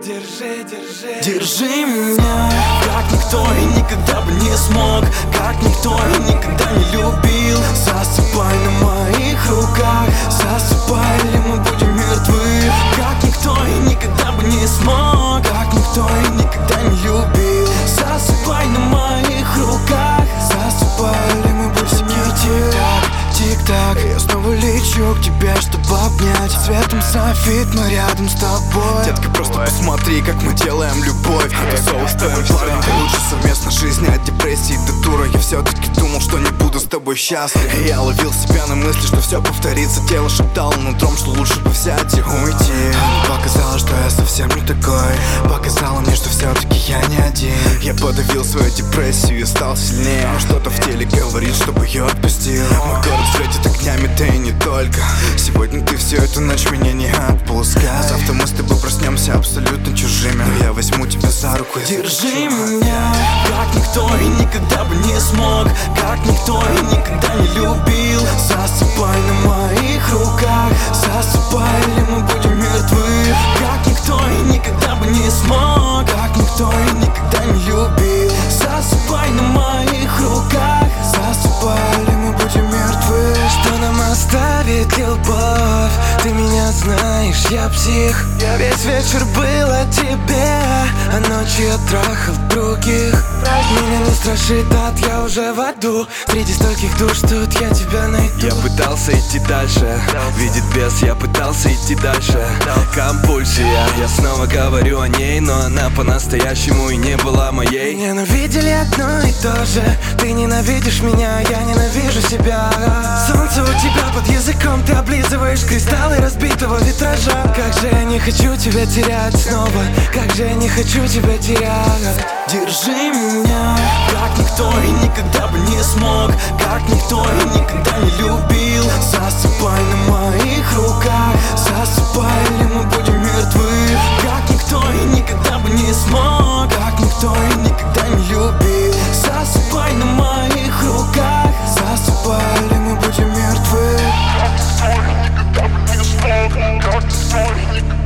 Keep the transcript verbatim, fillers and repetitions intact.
держи, держи. Держи меня, как никто и никогда бы не смог, как никто и никогда не любил. Засыпай на моих руках, засыпай, или мы будем мертвы. Как никто и никогда бы не смог, как никто и никогда не любил. Засыпай на моих руках, засыпай, или мы будем мертвы. Тик-так, я снова лечу к тебе, чтобы обнять. Цветом софит, мы рядом с тобой. Детка, просто посмотри, как мы делаем любовь. Тусовок с твоим парнем, лучше совместно жизни от депрессии до тура. Я все-таки думал, что не буду с тобой счастлив. И я ловил себя на мысли, что все повторится. Тело шептало нутром, что лучше бы взять и уйти. Показала, что я совсем не такой. Показала мне, что все-таки я не один. Я подавил свою депрессию и стал сильнее. Но что-то в теле говорит, чтобы ее отпустил. Мой город светит огнями, да и не только. Сегодня ты всю эту ночь меня не отпускай. Завтра мы с тобой проснемся абсолютно чужими. Но я возьму тебя за руку и держи меня, как никто и никогда бы не смог, как никто и никогда не любил. Засыпай на моих руках, засыпай, или мы будем мертвы. Как никто и никогда бы не смог, как никто и никогда не любил. Засыпай на моих руках, засыпай, или мы будем мертвы. Что нам оставит любовь? Ты меня знаешь, я псих. Весь вечер был о тебе, а ночью я трахал других. Меня не страшит ад, я уже в аду. Среди стольких душ тут я тебя найду. Я пытался идти дальше, видит бес, я пытался идти дальше. Компульсия, я снова говорю о ней, но она по-настоящему и не была моей. Ненавидели одно и то же. Ты ненавидишь меня, я ненавижу себя. Солнце у тебя под языком, ты облизываешь кристаллы разбитого витража. Как же я не хочу тебя терять снова, как же я не хочу тебя терять. Держи меня, как никто и никогда бы не смог, как никто и никогда не любил. Засыпай на моих руках, засыпай, или мы будем мертвы. Как никто и никогда бы не смог, как никто и никогда не любил. Засыпай на моих руках, засыпай, или мы будем мертвы. Как никто и никогда бы не смог, как никто и никогда